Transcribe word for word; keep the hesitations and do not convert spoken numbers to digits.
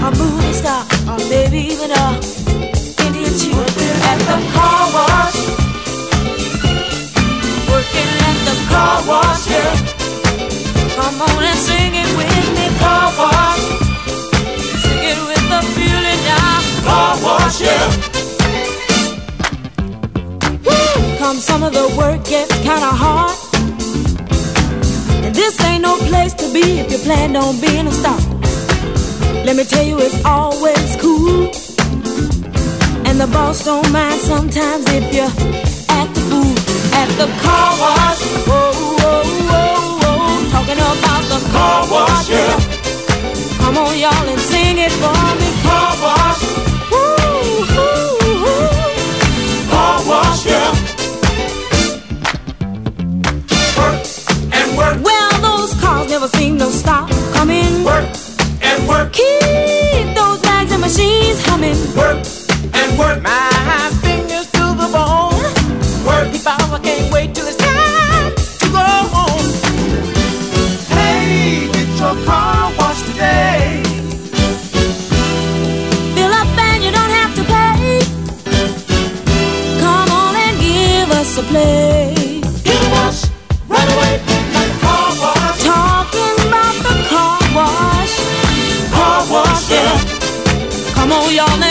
a movie star, or maybe even a Indian chief. At the car wash, working at the car wash, yeah. Come on and sing it with me, car wash. Sing it with the feeling now, car wash, yeah. Woo! Come some of the work gets kinda hard, and this ain't no place to be if you plan on being a star. Let me tell you, it's always cool, and the boss don't mind sometimes if you act the fool. At the car wash, whoa, whoa, whoa, whoa, talking about the car wash, yeah. Come on, y'all, and sing it for me, car wash. Woo, woo, woo. Car wash, yeah. Work and work. Well, those cars never seem to stop coming. Work and work. Keep those bags and machines humming. Work and work. My fingers to the bone. Work. If I can't wait till it's time to go home. Hey, get your car washed today. Fill up and you don't have to pay. Come on and give us a play. Get a wash right away at the car wash. Talking about the car wash. Car wash, yeah. Come on, y'all.